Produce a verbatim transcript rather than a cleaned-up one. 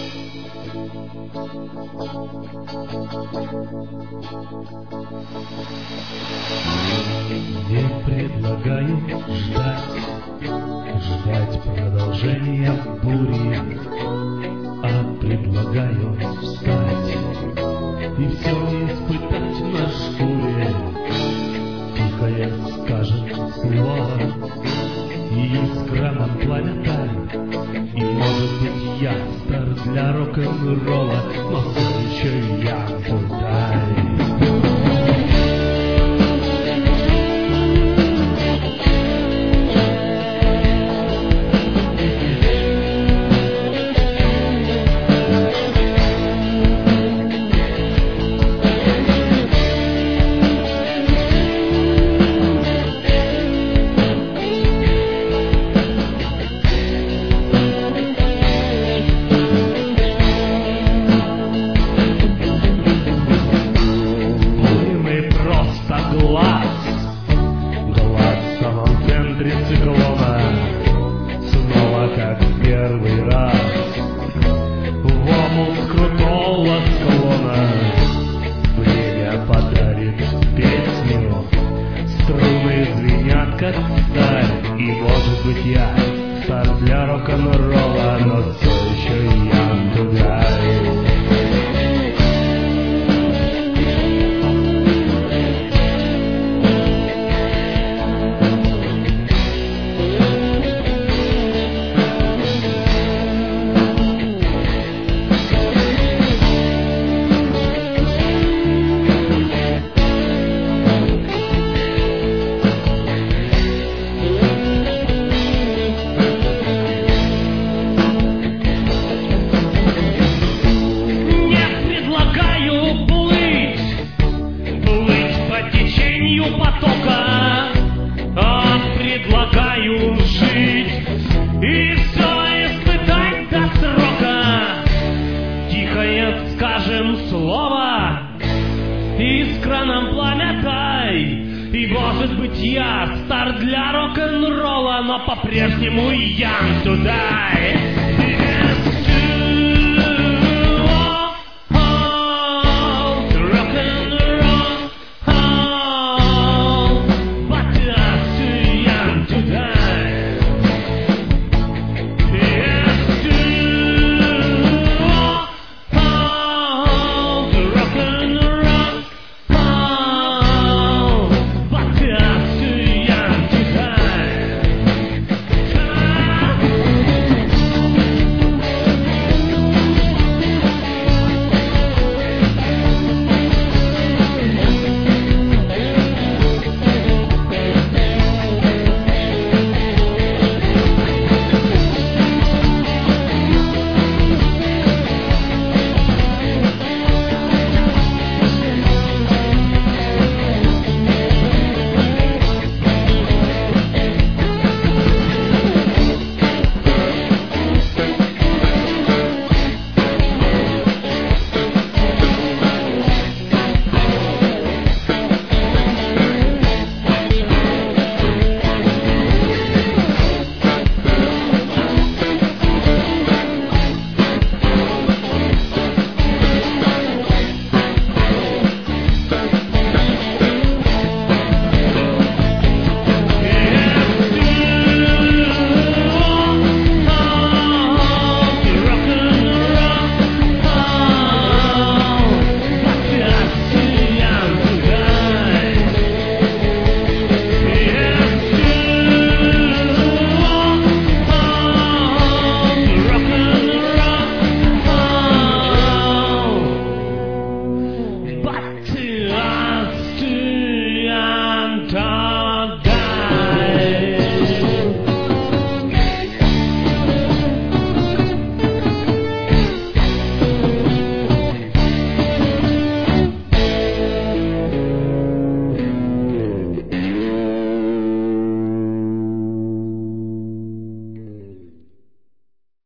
Где предлагаю ждать, ждать продолжения бури, а предлагаю встать и все испытать на шкуре. Тихое скажет слово, и искра нам пламя тает. И может быть я стар для рок-н-ролла, но все еще я туда. Снова как в первый раз в омут крутого склона время подарит песню. Струны звенят как сталь, и может быть я стар для рок-н-ролла, но все еще я туда. Потока, а предлагаю жить и все испытать до срока. Тихое скажем слово, искра нам пламя тай. И может быть я стар для рок-н-ролла, но по-прежнему я туда.